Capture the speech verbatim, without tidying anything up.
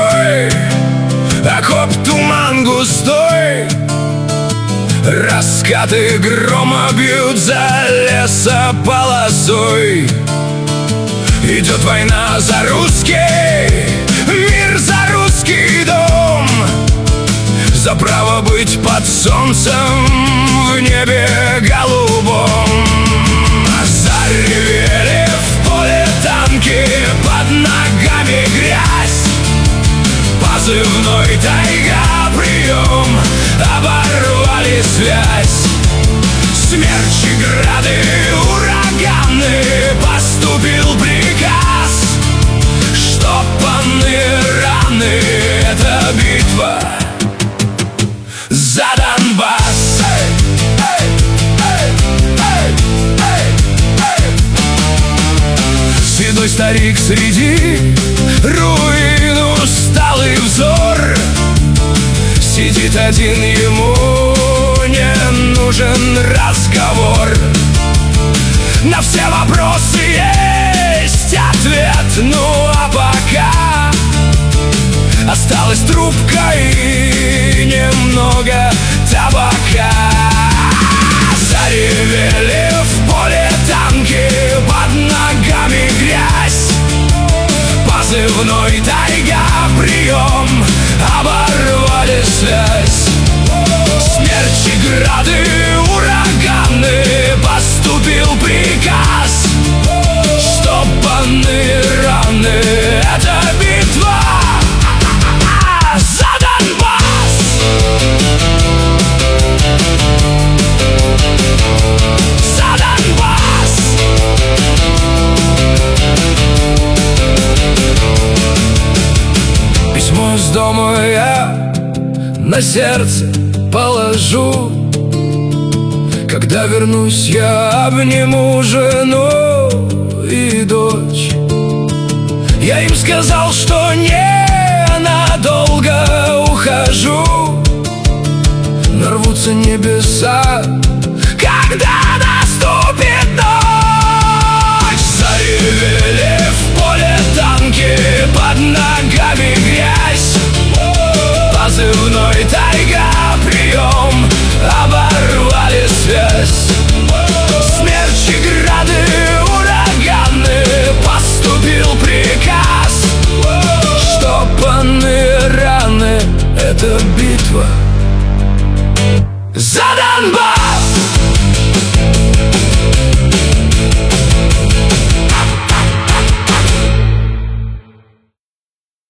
рекой, окоп, туман густой. Раскаты грома бьют за лесополосой. Идет война за русский мир, за русский дом, за право быть под солнцем в небе голубом. Заревели в поле танки, под ногами грязь. Позывной «Тайга» прием, оборвали связь. Смерчи, грады, ураганы, поступил приказ. Штопаны раны, это битва за Донбасс. Эй, эй, эй, эй, эй. Седой старик среди руин, усталый взор. Сидит один, ему не нужен разговор. На все вопросы есть ответ, ну а пока осталась трубка и немного табака. Заревели в поле танки, под ногами грязь. Позывной «Тайга» прием, оборвали связь. Смерчи, грады, ураганы, поступил приказ. Штопаны раны, это битва за Донбасс. За Донбасс. Письмо с дома я на сердце положу. Когда вернусь, я обниму жену и дочь. Я им сказал, что ненадолго ухожу. Нарвутся небеса, когда наступит ночь. Заревели в поле танки, под ногами грязь. Позывной «Тайга» прием, оборвали связь. Смерчи, грады, ураганы, поступил приказ. Штопаны раны, это битва за Донбасс.